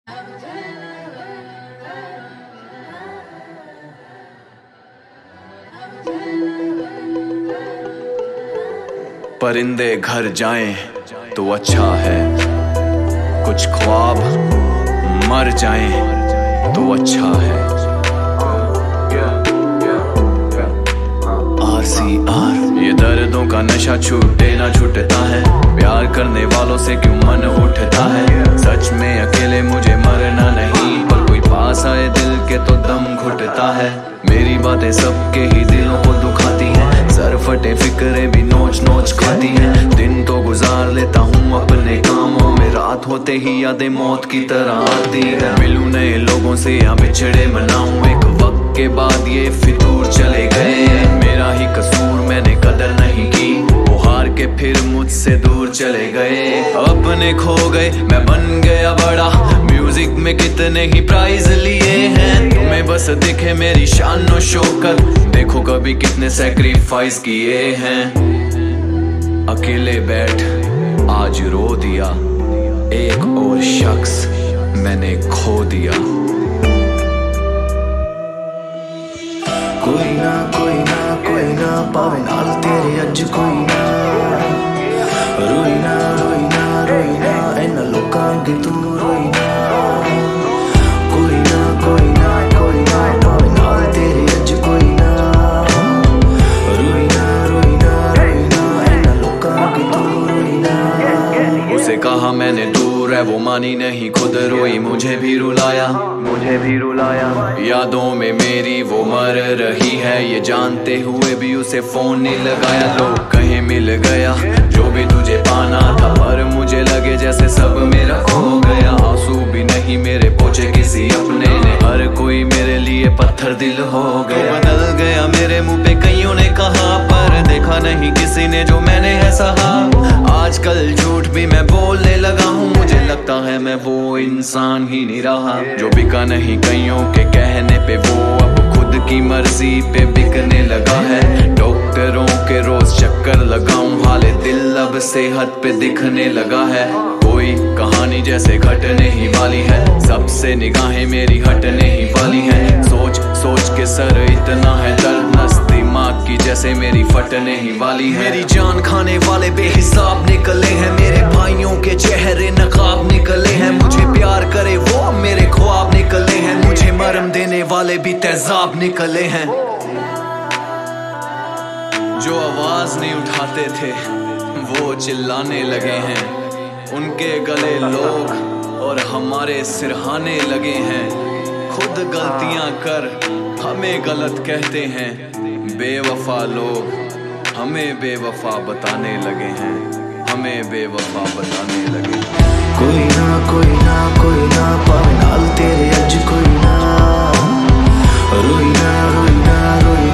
परिंदे घर जाएं तो अच्छा है, कुछ ख्वाब मर जाएं तो अच्छा है। RCR ये दर्दों का नशा छूटे ना छूटता है, प्यार करने वालों से क्यों मन उठता है। सच में अकेले मुझे मरना नहीं, पर कोई पास आए दिल के तो दम घुटता है। मेरी बातें सबके ही दिलों को दुखाती हैं, सर फटे फिक्रे भी नोच नोच खाती हैं। दिन तो गुजार लेता हूँ अपने कामों में, रात होते ही यादें मौत की तरह आती है। मिलूं नए लोगों से या बिछड़े मनाऊं, एक वक्त के बाद ये फितूर चले गए। मेरा ही कसूर, मैंने कदर नहीं की, वो हार के फिर मुझसे दूर चले गए। अपने खो गए, मैं बन गया बड़ा, म्यूजिक में कितने ही प्राइज लिए हैं। तुम्हें बस दिखे मेरी शान और शौकत, देखो कभी कितने सैक्रिफाइस किए हैं। अकेले बैठ आज रो दिया, एक और शख्स मैंने खो दिया। कोई ना कोई ना कोई ना पावे नाल तेरे अज कोई ना, रोई ना रोई ना रोई ना इन्हां लोकां अगे तू रोई ना। कोई ना कोई ना कोई ना पावे नाल तेरे अज कोई ना, रोई ना रोई ना रोई ना इन्हां लोकां अगे तू रोई ना। उसे कहा मैंने दूर है, वो मानी नहीं, खुद रोई मुझे भी रुलाया। यादों में मेरी वो मर रही है, ये जानते हुए भी उसे फोन नहीं लगाया। लोग कहीं मिल गया जो भी तुझे पाना था, पर मुझे लगे जैसे सब मेरा खो गया। आंसू भी नहीं मेरे पोछे किसी अपने ने, हर कोई मेरे लिए पत्थर दिल हो गया। बदल गया मेरे मुंह पे कईयों ने कहा, पर देखा नहीं किसी ने जो मैंने है सहा। आजकल झूठ भी मैं बोलने लगा हूँ, मुझे लगता है मैं वो इंसान ही नहीं रहा। जो बिका नहीं कईयों के कहने पे, वो अब खुद की मर्जी पे बिकने लगा है। डॉक्टरों के रोज चक्कर लगाऊं, हाले दिल अब सेहत पे दिखने लगा है। कोई कहानी जैसे घटने ही वाली है, सबसे निगाहें मेरी हटने ही वाली है। सोच सोच के सर इतना है दर्द, नस दिमाग की जैसे मेरी फटने ही वाली है। मेरी जान खाने वाले बेहिसाब निकले हैं, मेरे भाइयों के चेहरे नकाब निकले हैं। मुझे प्यार करे वो मेरे ख्वाब निकले हैं, मुझे मरम देने वाले भी तेजाब निकले हैं। जो आवाज नहीं उठाते थे वो चिल्लाने लगे हैं, उनके गले लोग और हमारे सिरहाने लगे हैं। खुद गलतियां कर हमें गलत कहते हैं, बेवफा लोग हमें बेवफा बताने लगे हैं, हमें बेवफा बताने लगे। कोई ना कोई ना कोई ना पावे नाल तेरे अज कोई ना, रोई ना रोई ना रोई